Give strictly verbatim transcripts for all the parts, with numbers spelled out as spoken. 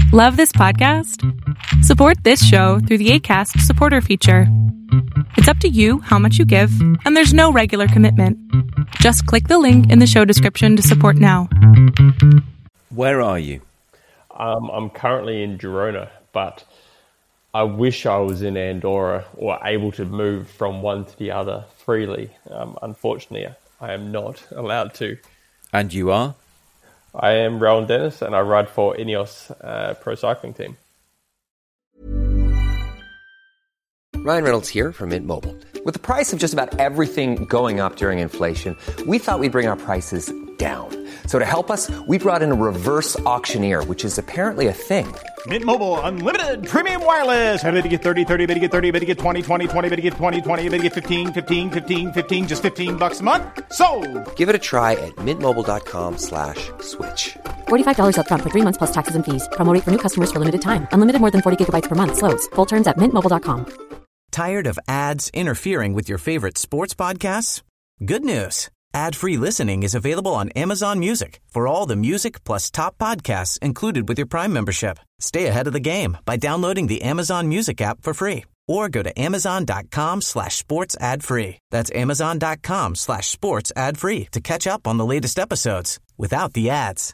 Love this podcast? Support this show through the Acast supporter feature. It's up to you how much you give, and there's no regular commitment. Just click the link in the show description to support now. Where are you? Um, I'm currently in Girona, but I wish I was in Andorra or able to move from one to the other freely. Um, unfortunately, I am not allowed to. And you are? I am Rowan Dennis, and I ride for Ineos uh, Pro Cycling Team. Ryan Reynolds here from Mint Mobile. With the price of just about everything going up during inflation, we thought we'd bring our prices down. So to help us, we brought in a reverse auctioneer, which is apparently a thing. Mint Mobile Unlimited Premium Wireless. How to get thirty, thirty, how to get thirty, how to get twenty, twenty, twenty, how to get twenty, twenty, how to get fifteen, fifteen, fifteen, fifteen, just fifteen bucks a month? Sold! Give it a try at mintmobile.com slash switch. forty-five dollars up front for three months plus taxes and fees. Promo rate for new customers for limited time. Unlimited more than forty gigabytes per month. Slows full terms at mint mobile dot com. Tired of ads interfering with your favorite sports podcasts? Good news. Ad-free listening is available on Amazon Music for all the music plus top podcasts included with your Prime membership. Stay ahead of the game by downloading the Amazon Music app for free or go to amazon.com slash sports ad free. That's amazon.com slash sports ad free to catch up on the latest episodes without the ads.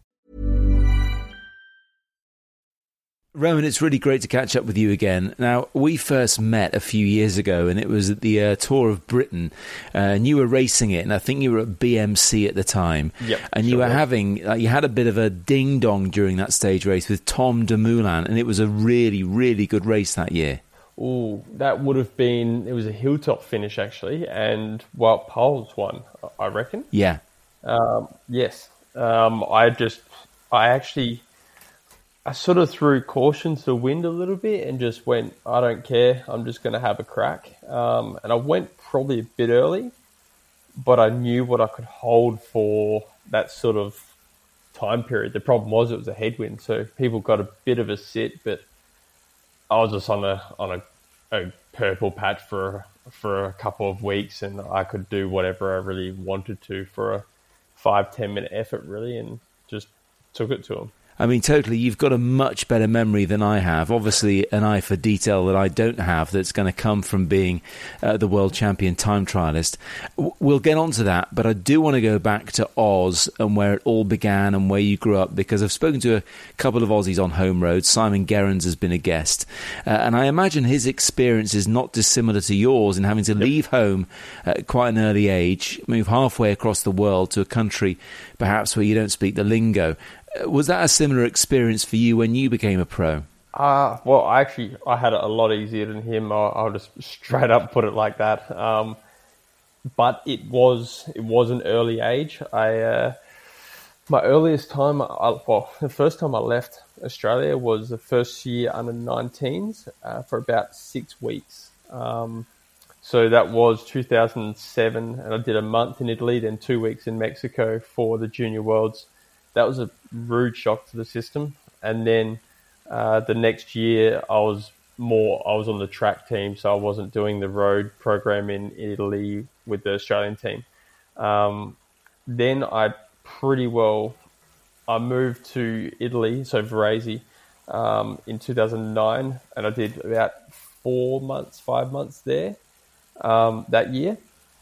Rowan, it's really great to catch up with you again. Now, we first met a few years ago, and it was at the uh, Tour of Britain, uh, and you were racing it, and I think you were at B M C at the time. Yep, and you sure were was. having, uh, you had a bit of a ding-dong during that stage race with Tom Dumoulin, and it was a really, really good race that year. Ooh, that would have been, it was a hilltop finish actually, and Wout Poels won, I reckon. Yeah. Um, yes. Um, I just, I actually... I sort of threw caution to the wind a little bit and just went, I don't care, I'm just going to have a crack. Um, and I went probably a bit early, but I knew what I could hold for that sort of time period. The problem was it was a headwind, so people got a bit of a sit, but I was just on a on a, a purple patch for for a couple of weeks, and I could do whatever I really wanted to for a five, ten minute effort, really, and just took it to them. I mean, totally, you've got a much better memory than I have. Obviously, an eye for detail that I don't have that's going to come from being uh, the world champion time trialist. W- we'll get on to that, but I do want to go back to Oz and where it all began and where you grew up, because I've spoken to a couple of Aussies on home roads. Simon Gerrans has been a guest, uh, and I imagine his experience is not dissimilar to yours in having to leave home at quite an early age, move halfway across the world to a country perhaps where you don't speak the lingo. Was that a similar experience for you when you became a pro? Uh, well, I actually, I had it a lot easier than him. I'll, I'll just straight up put it like that. Um, but it was, it was an early age. I, uh, my earliest time, I, well, the first time I left Australia was the first year under nineteens uh, for about six weeks. Um, so that was two thousand seven, and I did a month in Italy, then two weeks in Mexico for the Junior Worlds. That was a rude shock to the system. And then uh, the next year, I was more, I was on the track team, so I wasn't doing the road program in Italy with the Australian team. Um, then I pretty well, I moved to Italy, so Varese, um, in two thousand nine, and I did about four months, five months there um, that year.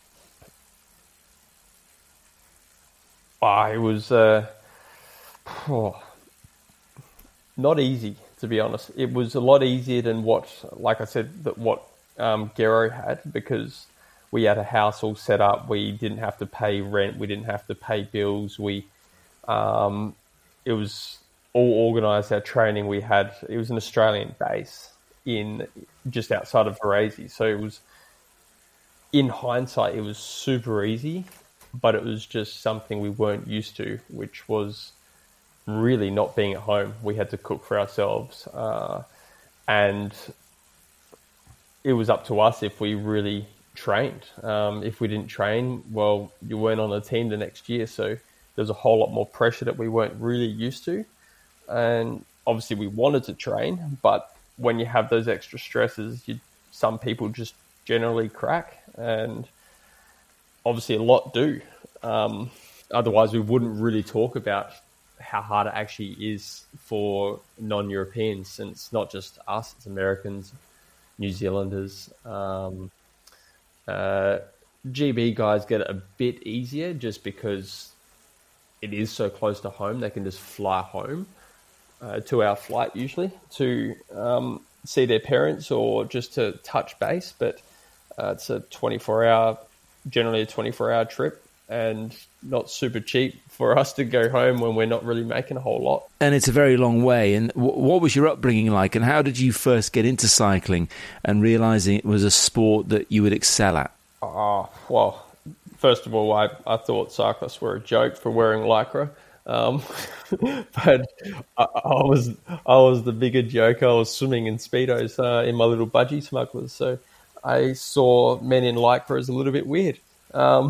Oh, it was... Uh, Oh, not easy, to be honest. It was a lot easier than what, like I said, that what um, Gero had, because we had a house all set up. We didn't have to pay rent. We didn't have to pay bills. We, um, it was all organised. Our training we had, it was an Australian base in just outside of Varese. So it was, in hindsight, it was super easy, but it was just something we weren't used to, which was really not being at home. We had to cook for ourselves, uh, and it was up to us if we really trained. Um, if we didn't train, well, you weren't on the team the next year, so there's a whole lot more pressure that we weren't really used to. And obviously we wanted to train, but when you have those extra stresses, you, some people just generally crack, and obviously a lot do. Um, otherwise we wouldn't really talk about how hard it actually is for non-Europeans. And it's not just us, it's Americans, New Zealanders. Um, uh, G B guys get it a bit easier just because it is so close to home. They can just fly home, uh, two-hour flight usually, to um, see their parents or just to touch base. But uh, it's a twenty-four hour, generally a twenty-four hour trip, and not super cheap for us to go home when we're not really making a whole lot. And it's a very long way. And w- what was your upbringing like? And how did you first get into cycling and realising it was a sport that you would excel at? Oh, well, first of all, I, I thought cyclists were a joke for wearing Lycra. Um, but I, I was I was the bigger joke. I was swimming in Speedos uh, in my little budgie smugglers. So I saw men in Lycra as a little bit weird. Um,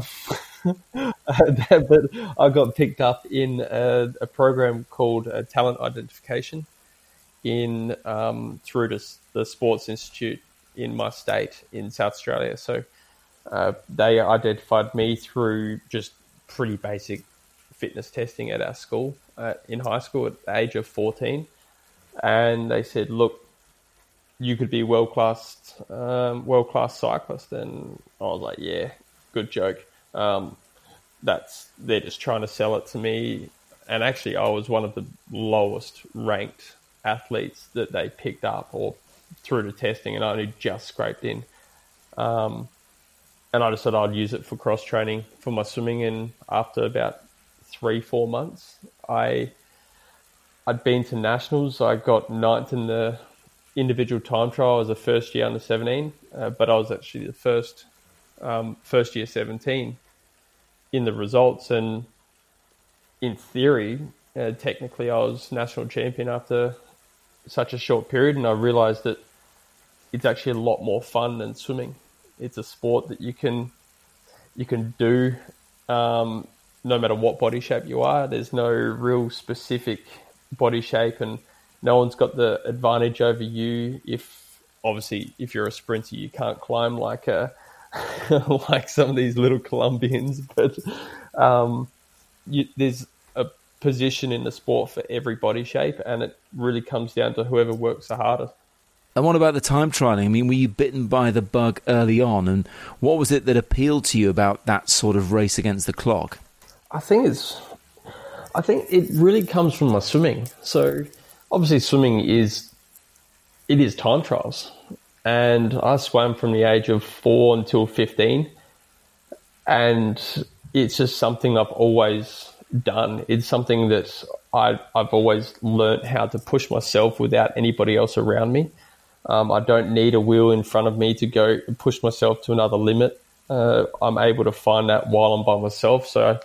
but I got picked up in a, a program called uh, Talent Identification in um, through to the Sports Institute in my state in South Australia. So uh, they identified me through just pretty basic fitness testing at our school, uh, in high school at the age of fourteen. And they said, look, you could be world-class, um, world-class cyclist. And I was like, yeah, good joke. Um, that's they're just trying to sell it to me. And actually, I was one of the lowest ranked athletes that they picked up or through to testing, and I only just scraped in. Um, and I just said I'd use it for cross training for my swimming. And after about three, four months, I I'd been to nationals. I got ninth in the individual time trial as a first year under seventeen, uh, but I was actually the first um, first year seventeen in the results. And in theory, uh, technically, I was national champion after such a short period. And I realised that it's actually a lot more fun than swimming. It's a sport that you can you can do um, no matter what body shape you are. There's no real specific body shape, and no one's got the advantage over you. If obviously if you're a sprinter, you can't climb like a like some of these little Colombians, but um, you, there's a position in the sport for every body shape, and it really comes down to whoever works the hardest. And what about the time trialing? I mean, were you bitten by the bug early on? And what was it that appealed to you about that sort of race against the clock? I think it's, I think it really comes from my swimming. So obviously swimming is, it is time trials. And I swam from the age of four until fifteen. And it's just something I've always done. It's something that I, I've always learned how to push myself without anybody else around me. Um, I don't need a wheel in front of me to go push myself to another limit. Uh, I'm able to find that while I'm by myself. So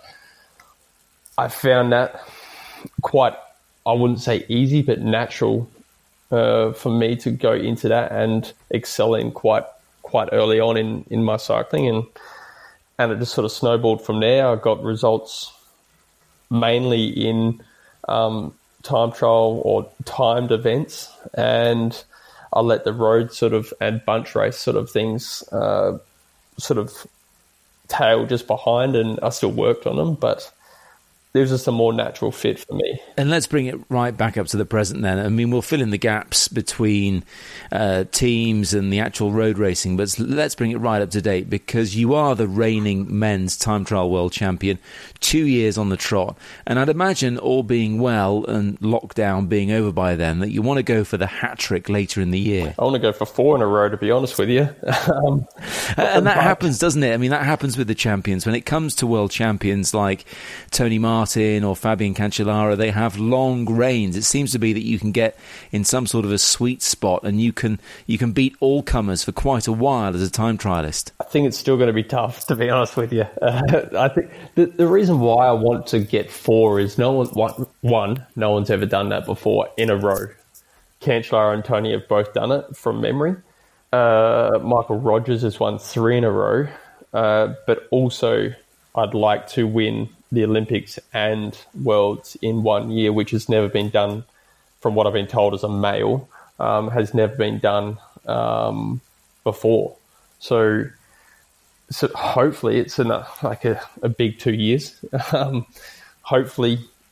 I found that quite, I wouldn't say easy, but natural uh, for me to go into that and excel in quite quite early on in, in my cycling. And, and it just sort of snowballed from there. I got results mainly in um, time trial or timed events, and I let the road sort of and bunch race sort of things uh, sort of tail just behind, and I still worked on them, but there's just a more natural fit for me. And let's bring it right back up to the present then. I mean, we'll fill in the gaps between uh, teams and the actual road racing, but let's bring it right up to date, because you are the reigning men's time trial world champion, two years on the trot. And I'd imagine, all being well and lockdown being over by then, that you want to go for the hat trick later in the year. I want to go for four in a row, to be honest with you. um, and that but, happens, doesn't it? I mean, that happens with the champions. When it comes to world champions like Tony Martin, Martin or Fabian Cancellara, they have long reigns. It seems to be that you can get in some sort of a sweet spot, and you can you can beat all comers for quite a while as a time trialist. I think it's still going to be tough, to be honest with you. Uh, I think the, the reason why I want to get four is no one, one, one, no one's ever done that before in a row. Cancellara and Tony have both done it from memory. Uh, Michael Rogers has won three in a row, uh, but also I'd like to win the Olympics and Worlds in one year, which has never been done, from what I've been told as a male, um, has never been done um, before. So, so hopefully it's in a, like a, a big two years. um, hopefully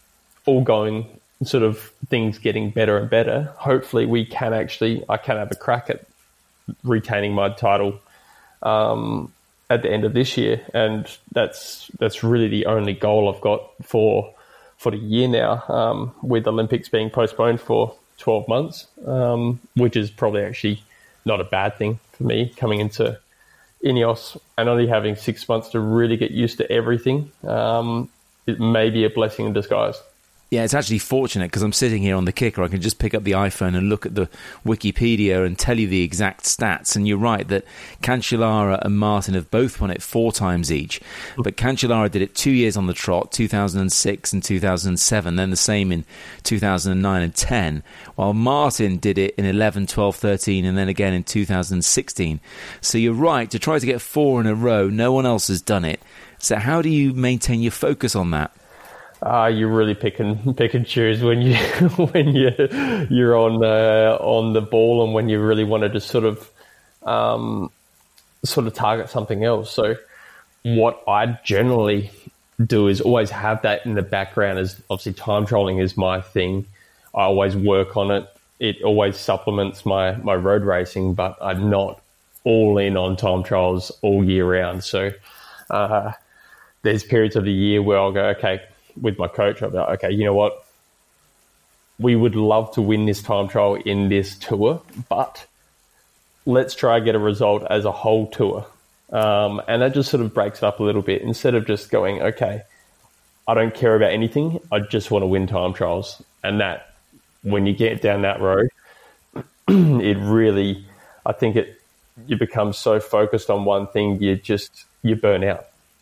all going sort of things getting better and better, hopefully we can actually, I can have a crack at retaining my title um, at the end of this year. And that's that's really the only goal I've got for for the year now, um, with Olympics being postponed for twelve months, um, which is probably actually not a bad thing for me coming into Ineos and only having six months to really get used to everything. Um, it may be a blessing in disguise. Yeah, it's actually fortunate because I'm sitting here on the Kicker. I can just pick up the iPhone and look at the Wikipedia and tell you the exact stats. And you're right that Cancellara and Martin have both won it four times each. But Cancellara did it two years on the trot, two thousand six and two thousand seven, then the same in two thousand nine and ten, while Martin did it in eleven, twelve, thirteen, and then again in two thousand sixteen. So you're right, to try to get four in a row, no one else has done it. So how do you maintain your focus on that? Uh, you really pick and pick and choose when you when you you're on uh, on the ball and when you really want to just sort of um, sort of target something else. So what I generally do is always have that in the background. As obviously time trialing is my thing. I always work on it. It always supplements my my road racing, but I'm not all in on time trials all year round. So uh, there's periods of the year where I'll go, okay, with my coach, I'll be like, okay, you know what? We would love to win this time trial in this tour, but let's try and get a result as a whole tour. Um, and that just sort of breaks it up a little bit. Instead of just going, okay, I don't care about anything, I just want to win time trials. And that, when you get down that road, it really, I think it, you become so focused on one thing, you just, you burn out.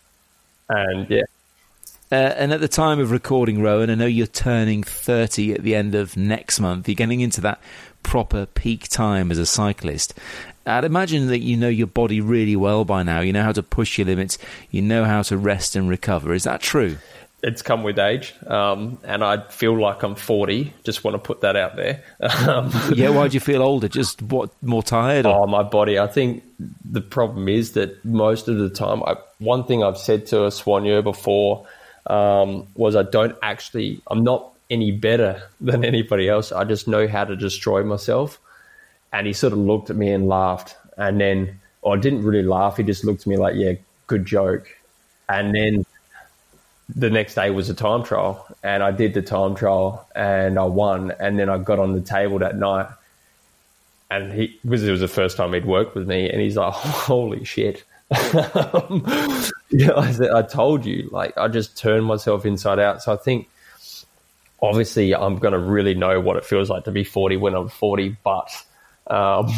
And yeah. Uh, and at the time of recording, Rowan, I know you're turning thirty at the end of next month. You're getting into that proper peak time as a cyclist. I'd imagine that you know your body really well by now. You know how to push your limits. You know how to rest and recover. Is that true? It's come with age, um, and I feel like I'm forty. Just want to put that out there. Um, yeah, why do you feel older? Just what, more tired? Or? Oh, my body. I think the problem is that most of the time, I, one thing I've said to a Soigneur before um, was I don't actually, I'm not any better than anybody else. I just know how to destroy myself. And he sort of looked at me and laughed. And then, or didn't really laugh. He just looked at me like, yeah, good joke. And then the next day was a time trial, and I did the time trial and I won. And then I got on the table that night, and he was, it was the first time he'd worked with me, and he's like, holy shit. um, yeah, I said, I told you, like, I just turned myself inside out. So I think obviously I'm going to really know what it feels like to be forty when I'm forty, but um,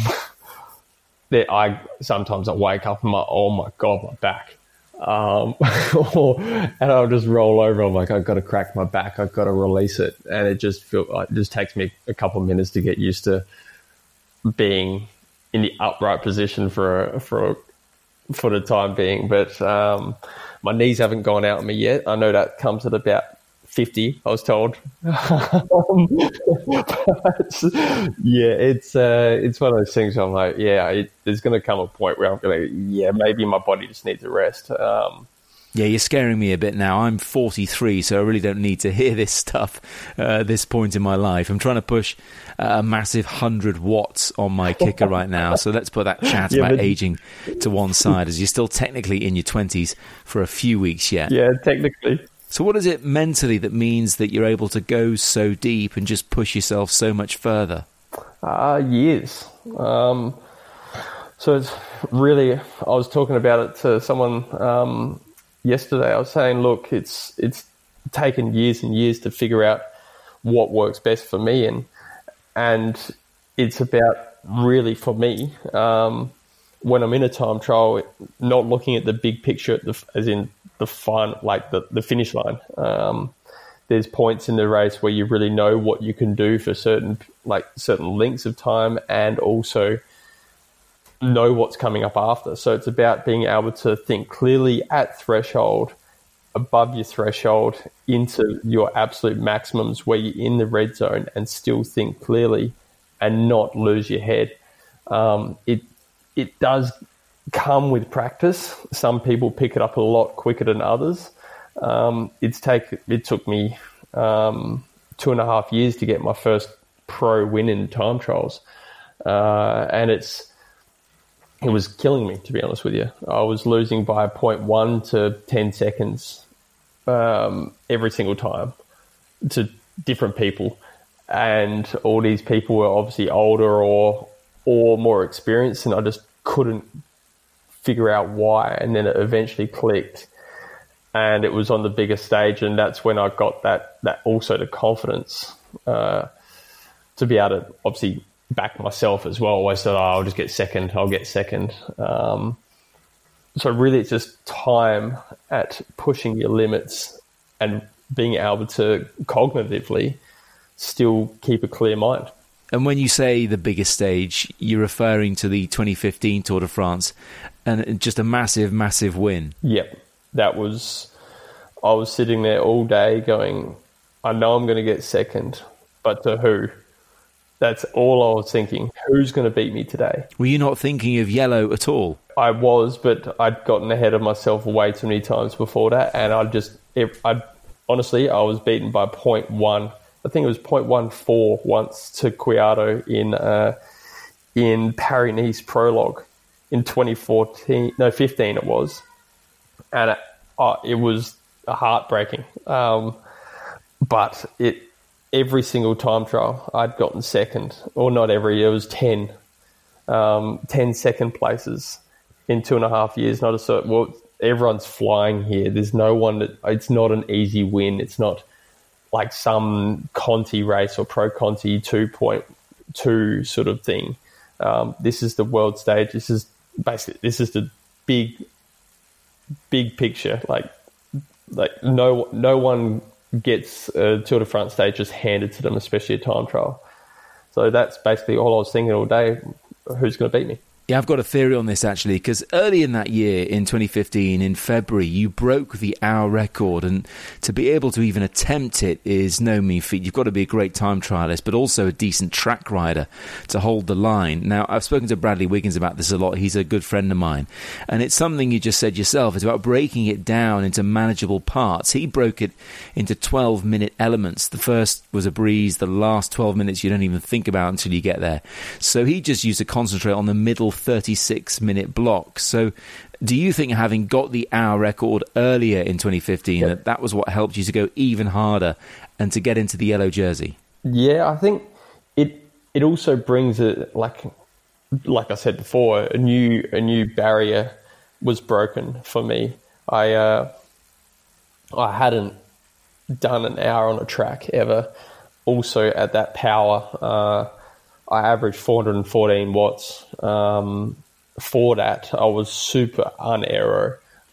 that I sometimes I wake up and I'm like, oh my God, my back. Um, or, and I'll just roll over. I'm like, I've got to crack my back. I've got to release it. And it just feel, it just takes me a couple of minutes to get used to being in the upright position for a, for a, for the time being. But um, my knees haven't gone out on me yet. I know that comes at about fifty, I was told. um, but, yeah, it's uh, it's one of those things where I'm like, yeah, it, there's going to come a point where I'm going to, yeah, maybe my body just needs a rest. Um, yeah, you're scaring me a bit now. I'm forty-three, so I really don't need to hear this stuff uh, at this point in my life. I'm trying to push uh, a massive one hundred watts on my kicker right now, so let's put that chat yeah, about but... aging to one side, as you're still technically in your twenties for a few weeks yet. Yeah, technically. So what is it mentally that means that you're able to go so deep and just push yourself so much further? Uh, years. Um, so it's really, I was talking about it to someone um, yesterday. I was saying, look, it's it's taken years and years to figure out what works best for me. And and it's about really, for me, um, when I'm in a time trial, not looking at the big picture, at the, as in the fine, like the, the finish line. Um, there's points in the race where you really know what you can do for certain, like certain lengths of time, and also know what's coming up after. So it's about being able to think clearly at threshold, above your threshold, into your absolute maximums where you're in the red zone, and still think clearly and not lose your head. Um, it it does come with practice. Some people pick it up a lot quicker than others. Um, it's take it took me um, two and a half years to get my first pro win in time trials. Uh, and it's, it was killing me, to be honest with you. I was losing by zero point one to ten seconds um, every single time to different people. And all these people were obviously older or or more experienced, and I just couldn't figure out why. And then it eventually clicked, and it was on the bigger stage, and that's when I got that that also the confidence uh, to be able to obviously back myself as well. I always thought, oh, I'll just get second, I'll get second. Um, so really it's just time at pushing your limits and being able to cognitively still keep a clear mind. And when you say the biggest stage, you're referring to the twenty fifteen Tour de France, and just a massive, massive win. Yep. That was, I was sitting there all day going, I know I'm going to get second, but to who? That's all I was thinking. Who's going to beat me today? Were you not thinking of yellow at all? I was, but I'd gotten ahead of myself way too many times before that, and I just, I honestly, I was beaten by zero point one. I think it was zero point one four once to Kwiato in uh, in Paris-Nice Prologue in twenty fourteen, no, fifteen it was, and it, uh, it was heartbreaking. Um, but it every single time trial I'd gotten second, or not every, it was ten, um, ten second places in two and a half years. Not a certain, well, everyone's flying here. There's no one that, it's not an easy win. It's not like some Conti race or Pro Conti two point two sort of thing. Um, this is the world stage. This is basically, this is the big, big picture. Like, like no, no one gets a Tour de France stage just handed to them, especially a time trial. So that's basically all I was thinking all day. Who's going to beat me? Yeah, I've got a theory on this, actually, because early in that year, in twenty fifteen, in February, you broke the hour record, and to be able to even attempt it is no mean feat. You've got to be a great time trialist, but also a decent track rider to hold the line. Now, I've spoken to Bradley Wiggins about this a lot. He's a good friend of mine, and it's something you just said yourself. It's about breaking it down into manageable parts. He broke it into twelve-minute elements. The first was a breeze. The last twelve minutes you don't even think about until you get there. So he just used to concentrate on the middle thirty-six minute block. So do you think, having got the hour record earlier in twenty fifteen, yep, that that was what helped you to go even harder and to get into the yellow jersey? Yeah, I think it it also brings a, like like I said before, a new a new barrier was broken for me. I uh, I hadn't done an hour on a track ever. Also at that power, uh, I averaged four hundred fourteen watts. Um, for that, I was super un-aero.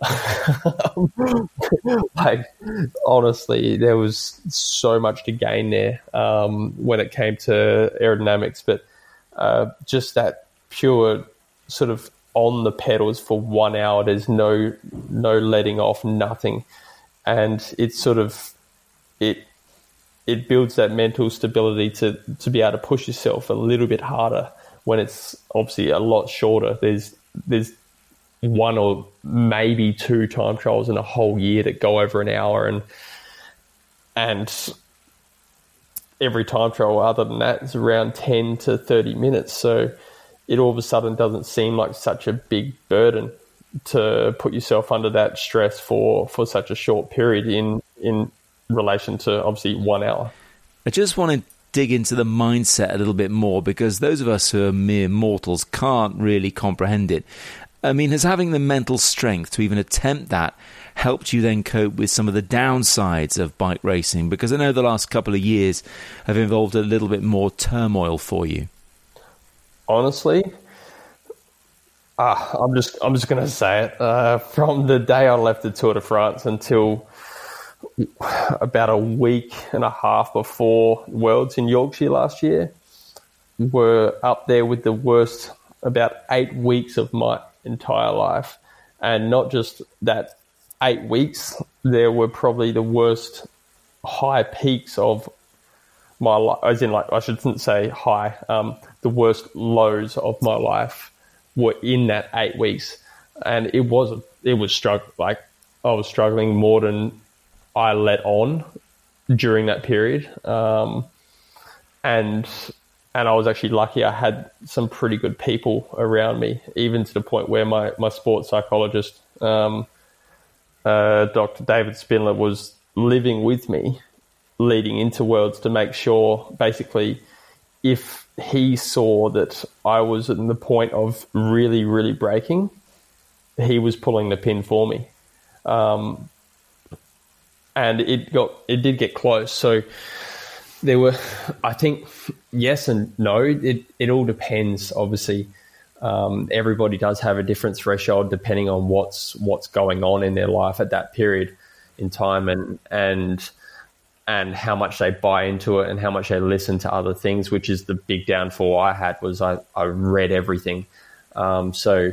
Like, honestly, there was so much to gain there um, when it came to aerodynamics. But uh, just that pure sort of on the pedals for one hour, there's no no letting off, nothing. And it's sort of, it it builds that mental stability to, to be able to push yourself a little bit harder when it's obviously a lot shorter. There's there's one or maybe two time trials in a whole year that go over an hour, and and every time trial other than that is around ten to thirty minutes. So it all of a sudden doesn't seem like such a big burden to put yourself under that stress for, for such a short period in in relation to obviously one hour. I just want to dig into the mindset a little bit more, because those of us who are mere mortals can't really comprehend it. I mean, has having the mental strength to even attempt that helped you then cope with some of the downsides of bike racing? Because I know the last couple of years have involved a little bit more turmoil for you. Honestly, uh, I'm just I'm just going to say it. Uh, from the day I left the Tour de France until about a week and a half before Worlds in Yorkshire last year, were up there with the worst about eight weeks of my entire life. And not just that eight weeks, there were probably the worst high peaks of my life, as in, like, I shouldn't say high, um, the worst lows of my life were in that eight weeks. And it was, it was struggle. Like, I was struggling more than I let on. during that period. Um, and and I was actually lucky. I had some pretty good people around me, even to the point where my, my sports psychologist, um, uh, Doctor David Spindler, was living with me leading into Worlds to make sure, basically, if he saw that I was at the point of really, really breaking, he was pulling the pin for me. Um, and it got, it did get close. So there were, I think, yes and no. It, it all depends, obviously. Um, everybody does have a different threshold depending on what's, what's going on in their life at that period in time, and, and, and how much they buy into it and how much they listen to other things, which is the big downfall I had, was I, I read everything. Um, so,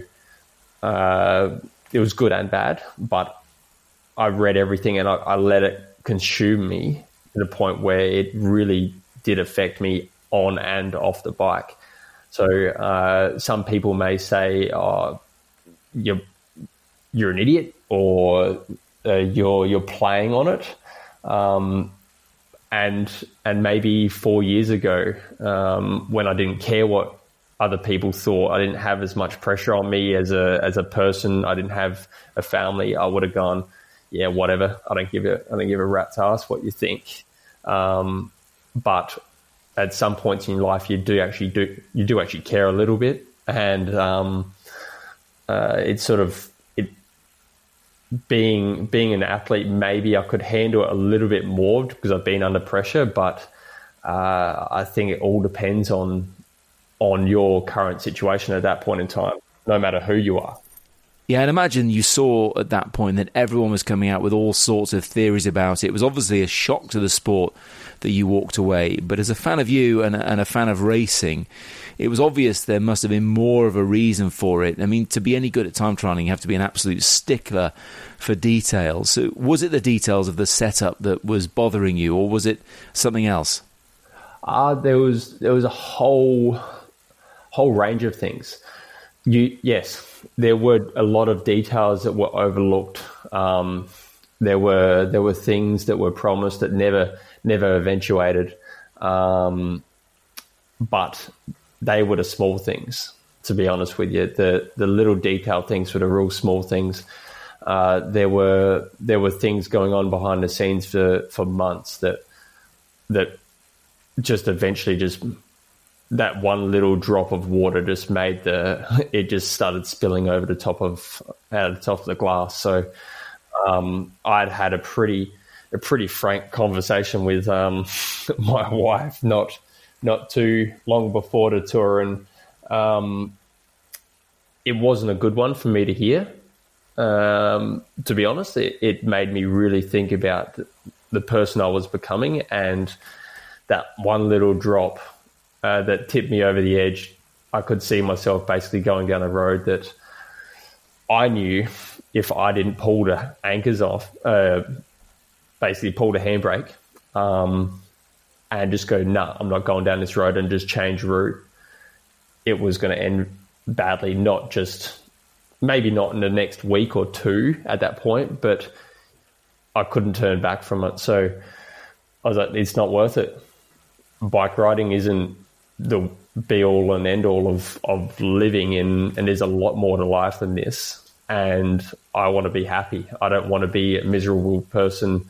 uh, it was good and bad, but I read everything and I, I let it consume me to the point where it really did affect me on and off the bike. So uh, some people may say, oh, you're, you're an idiot, or uh, you're, you're playing on it. Um, and, and maybe four years ago, um, when I didn't care what other people thought, I didn't have as much pressure on me as a, as a person. I didn't have a family. I would have gone, yeah, whatever. I don't give a, I don't give a rat's ass what you think. Um, but at some points in your life, you do actually do, you do actually care a little bit. And, um, uh, it's sort of, it, being, being an athlete, maybe I could handle it a little bit more because I've been under pressure, but, uh, I think it all depends on, on your current situation at that point in time, no matter who you are. Yeah, and imagine you saw at that point that everyone was coming out with all sorts of theories about it. It was obviously a shock to the sport that you walked away. But as a fan of you and a, and a fan of racing, it was obvious there must have been more of a reason for it. I mean, to be any good at time trialing, you have to be an absolute stickler for details. So was it the details of the setup that was bothering you, or was it something else? Uh, there was there was a whole whole range of things. You yes. There were a lot of details that were overlooked. Um, there were there were things that were promised that never never eventuated, um, but they were the small things. To be honest with you, the the little detailed things were the real small things. Uh, there were there were things going on behind the scenes for, for months that that just eventually just. That one little drop of water just made the, it just started spilling over the top of, out of the top of the glass. So um, I'd had a pretty, a pretty frank conversation with um, my wife not, not too long before the tour. And um, it wasn't a good one for me to hear. Um, to be honest, it, it made me really think about the person I was becoming, and that one little drop Uh, that tipped me over the edge. I could see myself basically going down a road that I knew if I didn't pull the anchors off, uh, basically pull the handbrake, um, and just go, nah, I'm not going down this road, and just change route, it was going to end badly. Not just, maybe not in the next week or two at that point, but I couldn't turn back from it. So I was like, it's not worth it. Bike riding isn't the be all and end all of, of living in, and there's a lot more to life than this. And I want to be happy. I don't want to be a miserable person,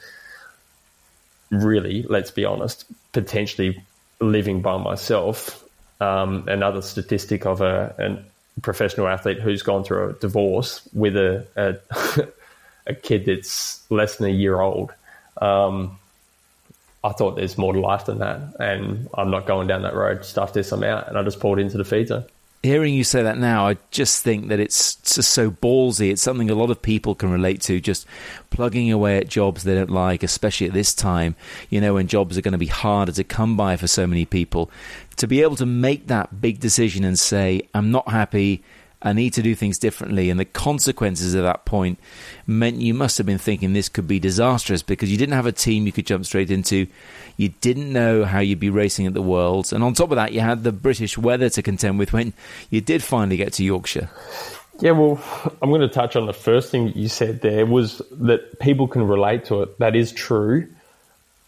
really, let's be honest, potentially living by myself. Um, another statistic of a, a professional athlete who's gone through a divorce with a, a, a kid that's less than a year old. Um, I thought there's more to life than that, and I'm not going down that road. Stuff this, I'm out, and I just pulled into the feed zone. Hearing you say that now, I just think that it's just so ballsy. It's something a lot of people can relate to, just plugging away at jobs they don't like, especially at this time, you know, when jobs are going to be harder to come by for so many people. To be able to make that big decision and say, I'm not happy, I need to do things differently, and the consequences of that point meant you must have been thinking this could be disastrous, because you didn't have a team you could jump straight into. You didn't know how you'd be racing at the Worlds, and on top of that, you had the British weather to contend with when you did finally get to Yorkshire. Yeah, well, I'm going to touch on the first thing you said there, was that people can relate to it. That is true.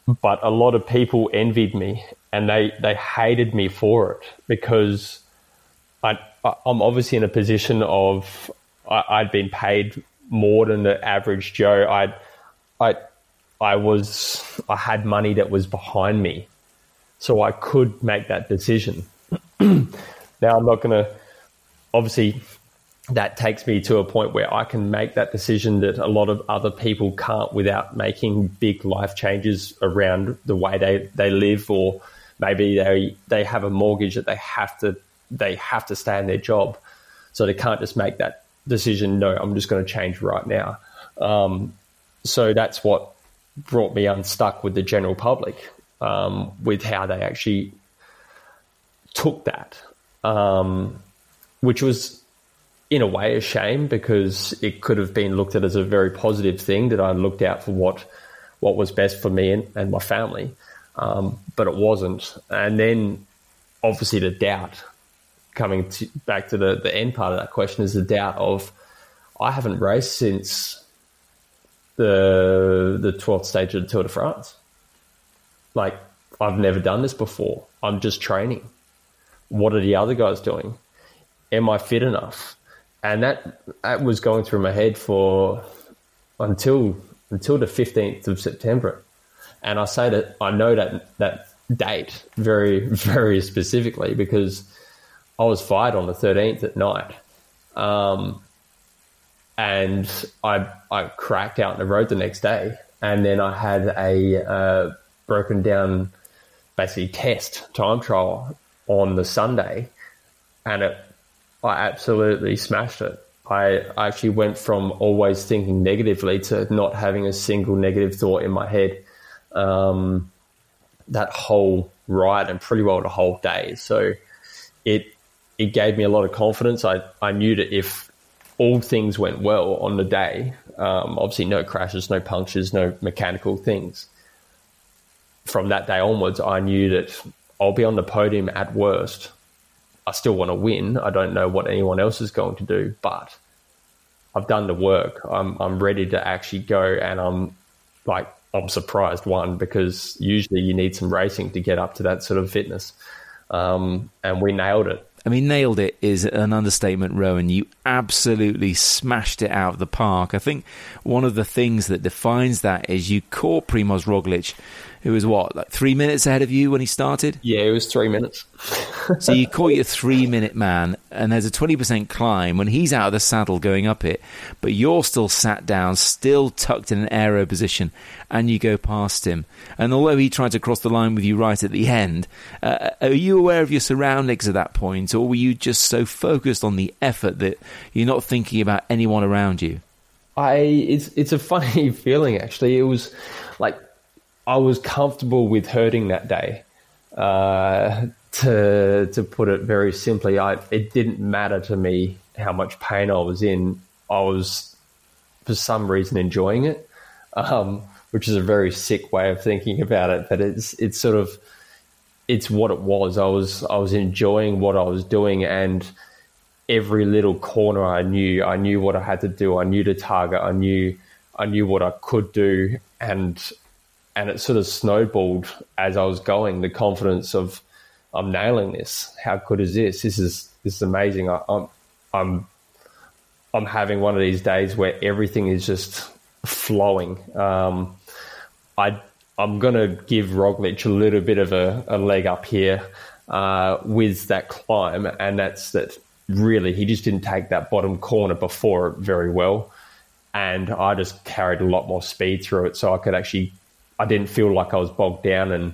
but a lot of people envied me and they, they hated me for it because I, I'm obviously in a position of I, I'd been paid more than the average Joe. I, I, I was I had money that was behind me, so I could make that decision. Now I'm not going to. Obviously, that takes me to a point where I can make that decision that a lot of other people can't without making big life changes around the way they, they live, or maybe they they have a mortgage that they have to they have to stay in their job, so they can't just make that decision. No, I'm just going to change right now. Um, so that's what brought me unstuck with the general public, um, with how they actually took that, um, which was in a way a shame because it could have been looked at as a very positive thing that I looked out for what what was best for me and, and my family, um, but it wasn't. And then obviously the doubt, coming to, back to the, the end part of that question, is the doubt of I haven't raced since the the twelfth stage of the Tour de France. Like, I've never done this before. I'm just training. What are the other guys doing? Am I fit enough? And that that was going through my head for until until the fifteenth of September. And I say that I know that that date very, very specifically because I was fired on the thirteenth at night. Um, and I I cracked out on the road the next day. And then I had a uh, broken down, basically test time trial on the Sunday. And it, I absolutely smashed it. I actually went from always thinking negatively to not having a single negative thought in my head um, that whole ride and pretty well the whole day. So it it gave me a lot of confidence. I, I knew that if all things went well on the day, um, obviously no crashes, no punctures, no mechanical things, from that day onwards, I knew that I'll be on the podium at worst. I still want to win. I don't know what anyone else is going to do, but I've done the work. I'm I'm ready to actually go, and I'm like I'm surprised, one, because usually you need some racing to get up to that sort of fitness, um, and we nailed it. I mean, nailed it is an understatement, Rowan. You absolutely smashed it out of the park. I think one of the things that defines that is you caught Primož Roglič, who was what, like three minutes ahead of you when he started? Yeah, it was three minutes. So you caught your three-minute man, and there's a twenty percent climb when he's out of the saddle going up it, but you're still sat down, still tucked in an aero position, and you go past him. And although he tried to cross the line with you right at the end, uh, are you aware of your surroundings at that point, or were you just so focused on the effort that you're not thinking about anyone around you? I it's it's a funny feeling, actually. It was like I was comfortable with hurting that day. Uh, to to put it very simply, I it didn't matter to me how much pain I was in. I was, for some reason, enjoying it, um, which is a very sick way of thinking about it. But it's it's sort of it's what it was. I was I was enjoying what I was doing, and every little corner I knew, I knew what I had to do. I knew the target. I knew I knew what I could do, and and it sort of snowballed as I was going. The confidence of I'm nailing this. How good is this? This is this is amazing. I, I'm I'm I'm having one of these days where everything is just flowing. Um, I I'm gonna give Roglič a little bit of a, a leg up here uh, with that climb, and that's that. Really, he just didn't take that bottom corner before it very well, and I just carried a lot more speed through it, so I could actually. I didn't feel like I was bogged down, and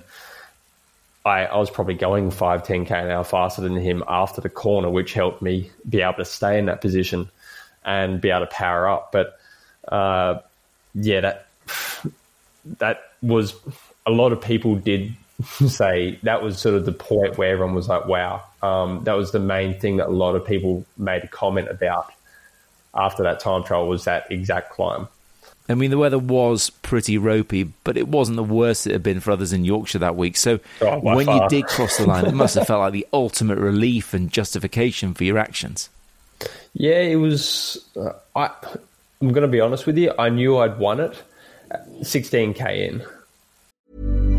I, I was probably going five, ten K an hour faster than him after the corner, which helped me be able to stay in that position and be able to power up. But uh, yeah, that that was a lot of people did say that was sort of the point where everyone was like, wow. Um, that was the main thing that a lot of people made a comment about after that time trial, was that exact climb. I mean, the weather was pretty ropey, but it wasn't the worst it had been for others in Yorkshire that week. So oh, when far. you did cross the line, it must have felt like the ultimate relief and justification for your actions. Yeah, it was... Uh, I, I'm going to be honest with you. I knew I'd won it sixteen K in.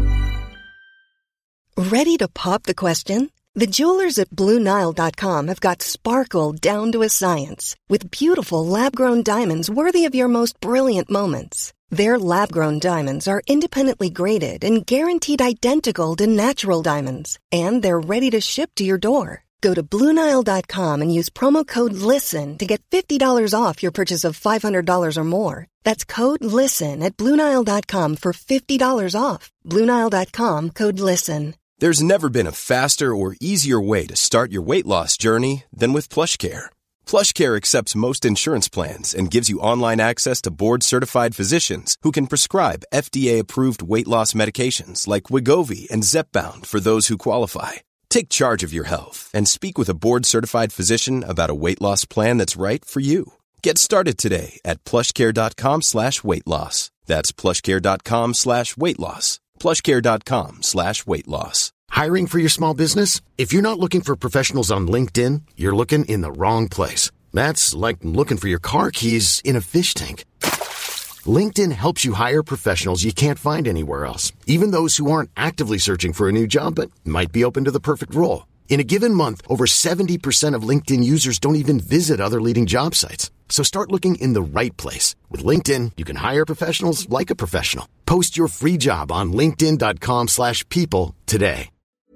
Ready to pop the question? The jewelers at Blue Nile dot com have got sparkle down to a science with beautiful lab-grown diamonds worthy of your most brilliant moments. Their lab-grown diamonds are independently graded and guaranteed identical to natural diamonds, and they're ready to ship to your door. Go to Blue Nile dot com and use promo code LISTEN to get fifty dollars off your purchase of five hundred dollars or more. That's code LISTEN at Blue Nile dot com for fifty dollars off. Blue Nile dot com, code LISTEN. There's never been a faster or easier way to start your weight loss journey than with PlushCare. PlushCare accepts most insurance plans and gives you online access to board-certified physicians who can prescribe F D A-approved weight loss medications like Wegovy and Zepbound for those who qualify. Take charge of your health and speak with a board-certified physician about a weight loss plan that's right for you. Get started today at plushcare.com slash weight loss. That's plushcare.com slash weight loss. plushcare.com slash weight loss. Hiring for your small business? If you're not looking for professionals on LinkedIn, you're looking in the wrong place. That's like looking for your car keys in a fish tank. LinkedIn helps you hire professionals you can't find anywhere else, even those who aren't actively searching for a new job but might be open to the perfect role. In a given month, over seventy percent of LinkedIn users don't even visit other leading job sites. So start looking in the right place. With LinkedIn, you can hire professionals like a professional. Post your free job on linkedin.com slash people today.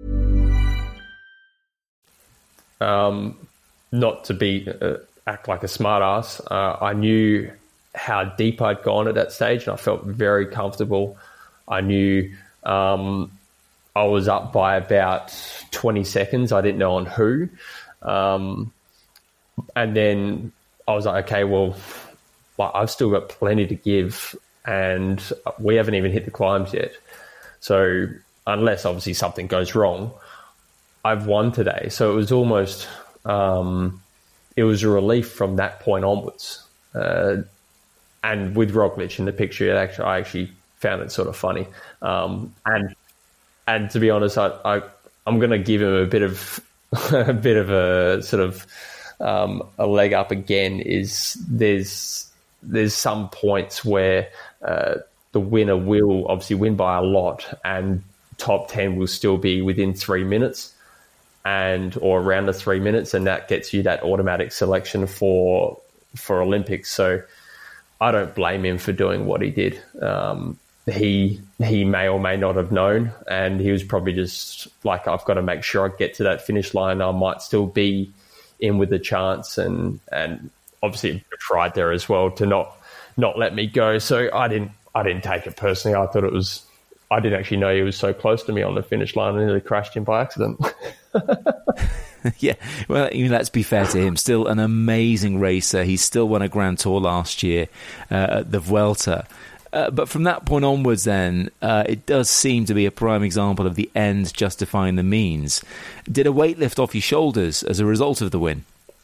Um, not to be uh, act like a smart ass. Uh, I knew how deep I'd gone at that stage, and I felt very comfortable. I knew um, I was up by about twenty seconds. I didn't know on who. Um, and then I was like, okay, well, well, I've still got plenty to give, and we haven't even hit the climbs yet. So unless obviously something goes wrong, I've won today. So it was almost, um, it was a relief from that point onwards. Uh, and with Roglic in the picture, it actually, I actually found it sort of funny. Um, and and to be honest, I, I I'm going to give him a bit of a bit of a sort of um, a leg up again. Is there's there's some points where uh, the winner will obviously win by a lot, and top ten will still be within three minutes. And or around the three minutes, and that gets you that automatic selection for for Olympics. So I don't blame him for doing what he did. Um, he he may or may not have known, and he was probably just like, I've got to make sure I get to that finish line. I might still be in with a chance, and and obviously pride there as well to not not let me go. So I didn't I didn't take it personally. I thought it was. I didn't actually know he was so close to me on the finish line. I nearly crashed him by accident. Yeah, well, I mean, let's be fair to him. Still an amazing racer. He still won a Grand Tour last year uh, at the Vuelta. Uh, but from that point onwards, then, uh, it does seem to be a prime example of the ends justifying the means. Did a weight lift off your shoulders as a result of the win?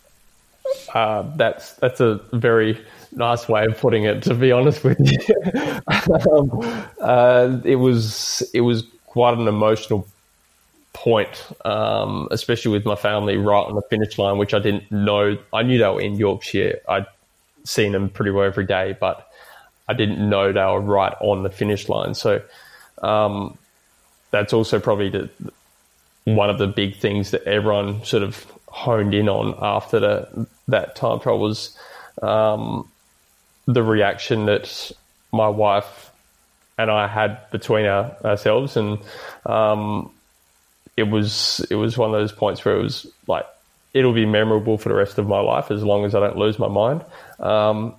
Uh, that's that's a very nice way of putting it, to be honest with you. um, uh, it was it was quite an emotional point, um, especially with my family right on the finish line, which I didn't know. I knew they were in Yorkshire. I'd seen them pretty well every day, but I didn't know they were right on the finish line. So um, that's also probably the, one of the big things that everyone sort of honed in on after the, that time trial was um, the reaction that my wife and I had between our, ourselves. And um, it was it was one of those points where it was like, it'll be memorable for the rest of my life as long as I don't lose my mind. Um,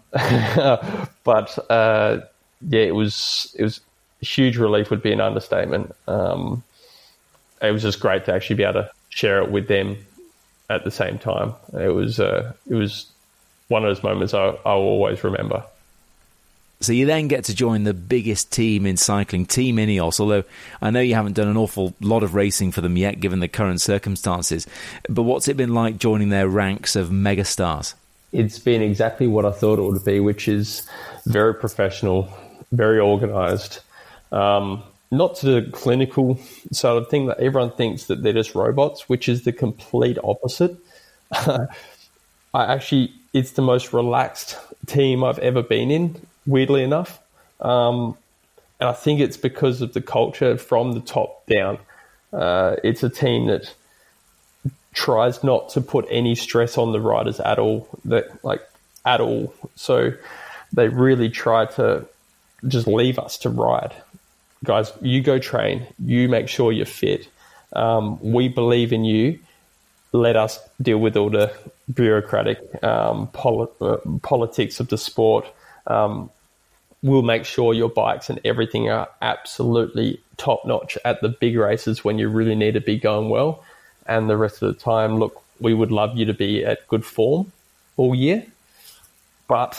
but uh, yeah, it was it was a huge relief would be an understatement. Um, it was just great to actually be able to share it with them at the same time. It was uh, it was one of those moments I, I will always remember. So you then get to join the biggest team in cycling, Team Ineos, although I know you haven't done an awful lot of racing for them yet, given the current circumstances. But what's it been like joining their ranks of megastars? It's been exactly what I thought it would be, which is very professional, very organised. Um, not to the clinical sort of thing that everyone thinks that they're just robots, which is the complete opposite. I actually, it's the most relaxed team I've ever been in, weirdly enough. Um, and I think it's because of the culture from the top down. Uh, it's a team that tries not to put any stress on the riders at all, that like at all. So they really try to just leave us to ride. Guys, you go train. You make sure you're fit. Um, we believe in you. Let us deal with all the bureaucratic um, poli- uh, politics of the sport. Um, we'll make sure your bikes and everything are absolutely top-notch at the big races when you really need to be going well. And the rest of the time, look, we would love you to be at good form all year. But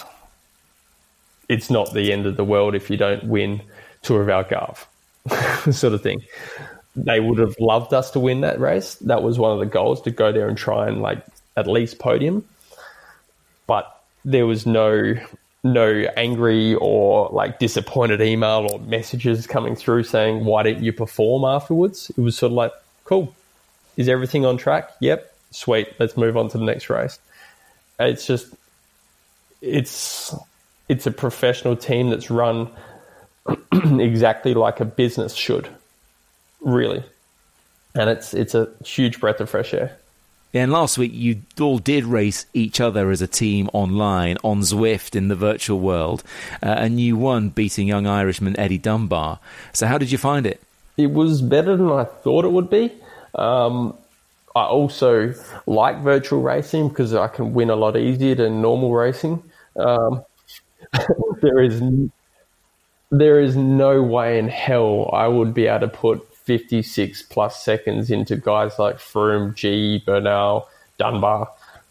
it's not the end of the world if you don't win Tour of Algarve, sort of thing. They would have loved us to win that race. That was one of the goals, to go there and try and like at least podium. But there was no no angry or like disappointed email or messages coming through saying, why didn't you perform afterwards? It was sort of like, cool. Is everything on track? Yep. Sweet. Let's move on to the next race. It's just, it's, it's a professional team that's run exactly like a business should. Really. And it's it's a huge breath of fresh air. Yeah, and last week you all did race each other as a team online on Zwift in the virtual world, uh, and you won, beating young Irishman Eddie Dunbar. So how did you find it? It was better than I thought it would be. Um, I also like virtual racing because I can win a lot easier than normal racing. Um, there is there is no way in hell I would be able to put fifty-six plus seconds into guys like Froome, G, Bernal, Dunbar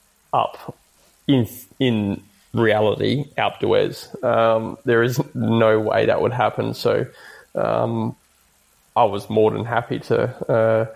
up in in reality, Alpe d'Huez. Um, there is no way that would happen. So um, I was more than happy to uh,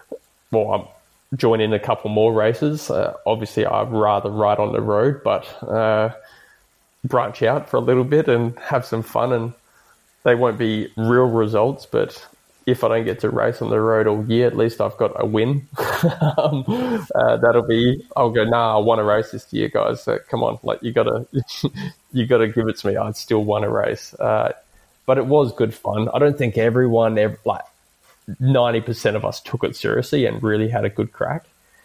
well, join in a couple more races. Uh, obviously, I'd rather ride on the road, but uh, branch out for a little bit and have some fun. And they won't be real results, but if I don't get to race on the road all year, at least I've got a win. um, uh, that'll be, I'll go, nah, I want to race this year, guys. So come on, like you gotta, you gotta give it to me. I'd still want to race. Uh, but it was good fun. I don't think everyone, ever, like ninety percent of us took it seriously and really had a good crack.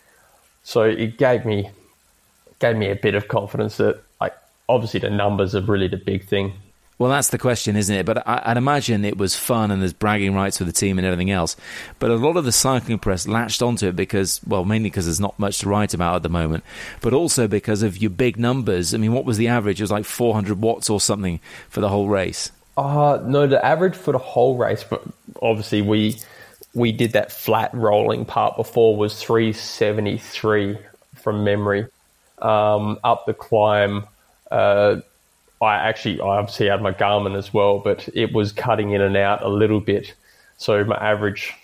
So it gave me, gave me a bit of confidence that, like, obviously the numbers are really the big thing. Well, that's the question, isn't it? But I'd imagine it was fun and there's bragging rights for the team and everything else. But a lot of the cycling press latched onto it because, well, mainly because there's not much to write about at the moment, but also because of your big numbers. I mean, what was the average? It was like four hundred watts or something for the whole race. Uh, no, the average for the whole race, but obviously we we did that flat rolling part before, was three seventy-three from memory. Um, up the climb, uh, I actually, I obviously had my Garmin as well, but it was cutting in and out a little bit. So my average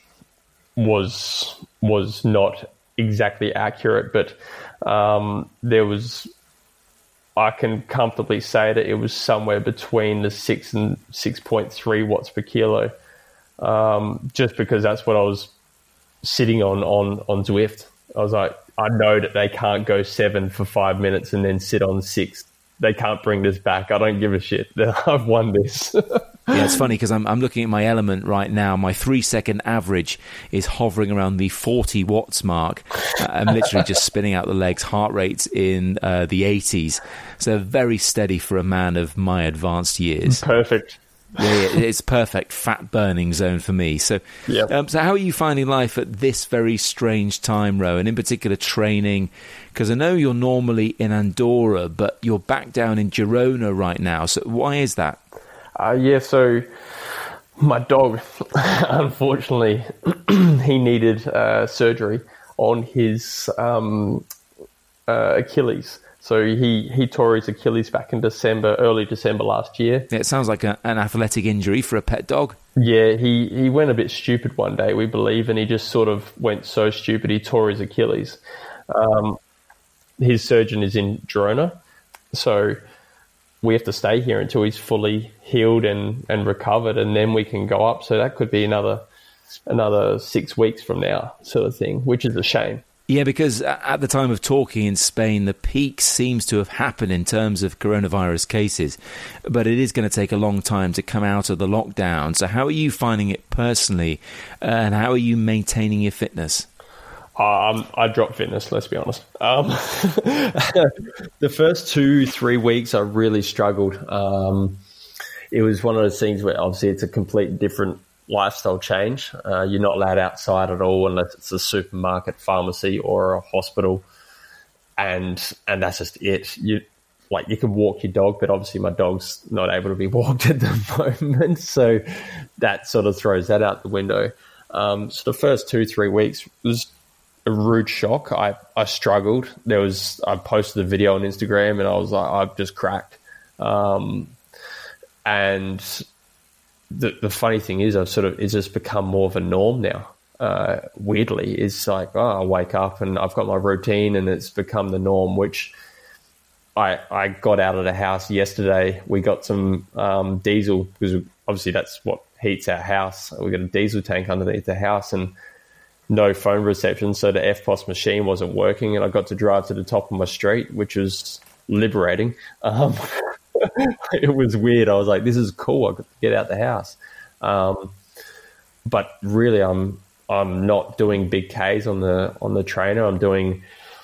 was was not exactly accurate, but um, there was, I can comfortably say that it was somewhere between the six and six point three watts per kilo, um, just because that's what I was sitting on, on, on Zwift. I was like, I know that they can't go seven for five minutes and then sit on six. They can't bring this back. I don't give a shit. I've won this. Yeah, it's funny because I'm, I'm looking at my Element right now. My three-second average is hovering around the forty watts mark. Uh, I'm literally just spinning out the legs. Heart rate's in uh, the eighties. So very steady for a man of my advanced years. Perfect. Yeah, yeah, it's perfect fat burning zone for me. So, yep. um, so how are you finding life at this very strange time, Ro, and in particular training? Because I know you're normally in Andorra, but you're back down in Girona right now. So why is that? Uh, yeah, so my dog, unfortunately, he needed uh, surgery on his um, uh, Achilles. So he, he tore his Achilles back in December, early December last year. Yeah, it sounds like a, an athletic injury for a pet dog. Yeah, he, he went a bit stupid one day, we believe, and he just sort of went so stupid he tore his Achilles. Um, his surgeon is in Girona, so we have to stay here until he's fully healed and, and recovered, and then we can go up. So that could be another another six weeks from now, sort of thing, which is a shame. Yeah, because at the time of talking in Spain, the peak seems to have happened in terms of coronavirus cases, but it is going to take a long time to come out of the lockdown. So how are you finding it personally, and how are you maintaining your fitness? Um, I dropped fitness, let's be honest. Um, the first two, three weeks, I really struggled. Um, it was one of those things where obviously it's a complete different lifestyle change. Uh, you're not allowed outside at all unless it's a supermarket, pharmacy, or a hospital, and and that's just it. You like you can walk your dog, but obviously my dog's not able to be walked at the moment, so that sort of throws that out the window. Um, so the first two, three weeks was a rude shock. I, I struggled. There was I posted a video on Instagram and I was like, I've just cracked. Um, and the the funny thing is, I've sort of it's just become more of a norm now. Uh, weirdly, it's like oh, I wake up and I've got my routine, and it's become the norm. Which I I got out of the house yesterday. We got some um, diesel because obviously that's what heats our house. We got a diesel tank underneath the house and no phone reception, so the F P O S machine wasn't working, and I got to drive to the top of my street, which was liberating. Um, it was weird. I was like, this is cool. I got to get out the house. Um, but really, I'm I'm not doing big Ks on the on the trainer. I'm doing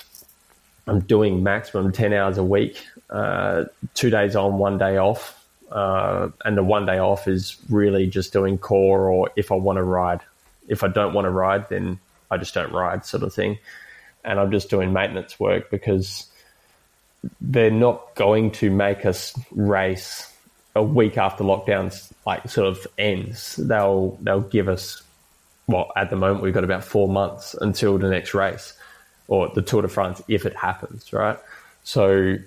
I'm doing maximum ten hours a week, uh, two days on, one day off, uh, and the one day off is really just doing core, or if I want to ride. If I don't want to ride, then I just don't ride, sort of thing. And I'm just doing maintenance work because they're not going to make us race a week after lockdowns like sort of ends. They'll they'll give us, well, at the moment we've got about four months until the next race or the Tour de France, if it happens, right? So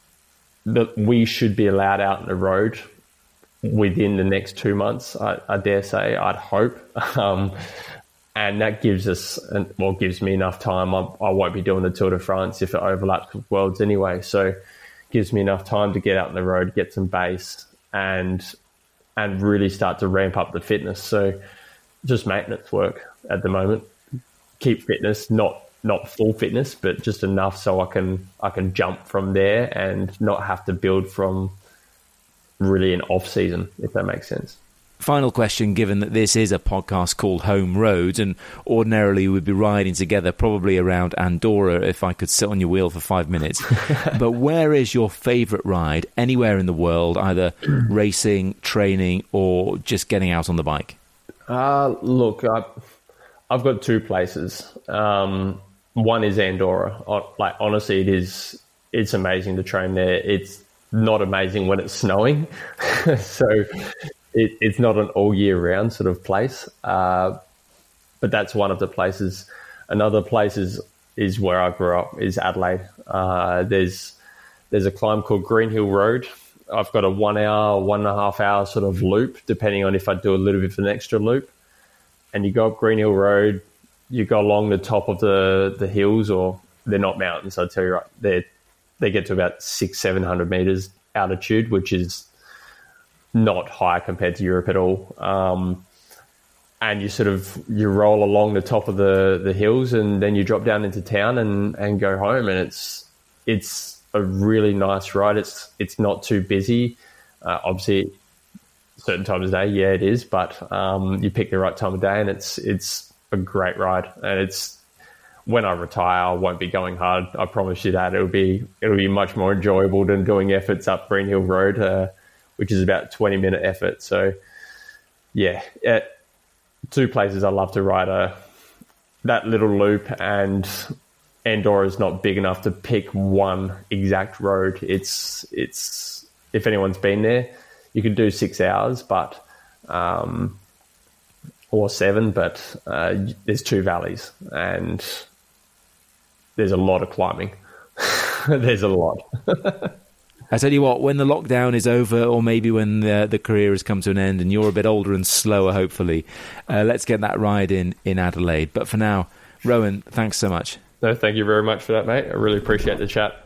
that we should be allowed out on the road within the next two months, I, I dare say, I'd hope. Um, and that gives us, well, gives me enough time. I, I won't be doing the Tour de France if it overlaps with Worlds anyway. So it gives me enough time to get out on the road, get some base, and and really start to ramp up the fitness. So just maintenance work at the moment. Keep fitness, not not full fitness, but just enough so I can I can jump from there and not have to build from really an off season, if that makes sense. Final question, given that this is a podcast called Home Roads, and ordinarily we'd be riding together probably around Andorra if I could sit on your wheel for five minutes. But where is your favourite ride anywhere in the world, either racing, training, or just getting out on the bike? Uh, look, I, I've got two places. Um, one is Andorra. Like, honestly, it is, it's amazing to train there. It's not amazing when it's snowing. So it, it's not an all year round sort of place. Uh, but that's one of the places. Another place is, is where I grew up, is Adelaide. Uh, there's, there's a climb called Green Hill Road. I've got a one hour, one and a half hour sort of loop, depending on if I do a little bit of an extra loop. And you go up Green Hill Road, you go along the top of the, the hills, or they're not mountains, I'll tell you right. They're, they get to about six, seven hundred meters altitude, which is not high compared to Europe at all. Um, and you sort of, you roll along the top of the, the hills, and then you drop down into town and, and go home. And it's, it's a really nice ride. It's, it's not too busy. Uh, obviously certain times of day, yeah, it is, but, um, you pick the right time of day, and it's, it's a great ride. And it's, when I retire, I won't be going hard. I promise you that. It'll be it'll be much more enjoyable than doing efforts up Green Hill Road, uh, which is about twenty minute effort. So, yeah, at two places I love to ride are that little loop, and Andorra is not big enough to pick one exact road. It's it's if anyone's been there, you can do six hours, but um, or seven, but uh, there's two valleys and there's a lot of climbing. There's a lot. I tell you what, when the lockdown is over, or maybe when the, the career has come to an end and you're a bit older and slower, hopefully, uh, let's get that ride in, in Adelaide. But for now, Rowan, thanks so much. No, thank you very much for that, mate. I really appreciate the chat.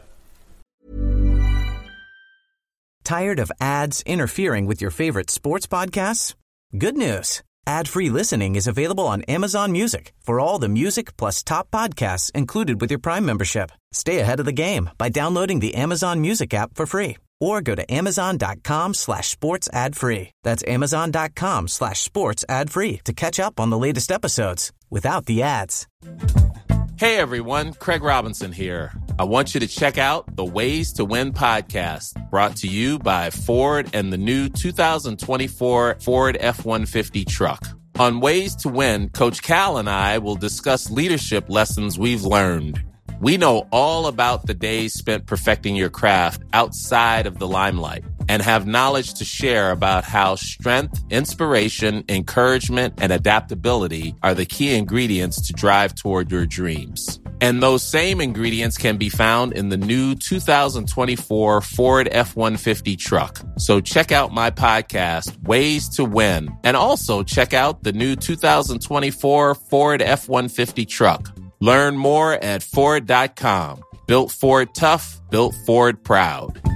Tired of ads interfering with your favorite sports podcasts? Good news. Ad-free listening is available on Amazon Music for all the music plus top podcasts included with your Prime membership. Stay ahead of the game by downloading the Amazon Music app for free or go to amazon.com slash sports ad free. That's amazon.com slash sports ad free to catch up on the latest episodes without the ads. Hey everyone, Craig Robinson here. I want you to check out the Ways to Win podcast, brought to you by Ford and the new two thousand twenty-four Ford F one fifty truck. On Ways to Win, Coach Cal and I will discuss leadership lessons we've learned. We know all about the days spent perfecting your craft outside of the limelight and have knowledge to share about how strength, inspiration, encouragement, and adaptability are the key ingredients to drive toward your dreams. And those same ingredients can be found in the new two thousand twenty-four Ford F one fifty truck. So check out my podcast, Ways to Win, and also check out the new two thousand twenty-four Ford F one fifty truck. Learn more at Ford dot com. Built Ford tough, built Ford proud.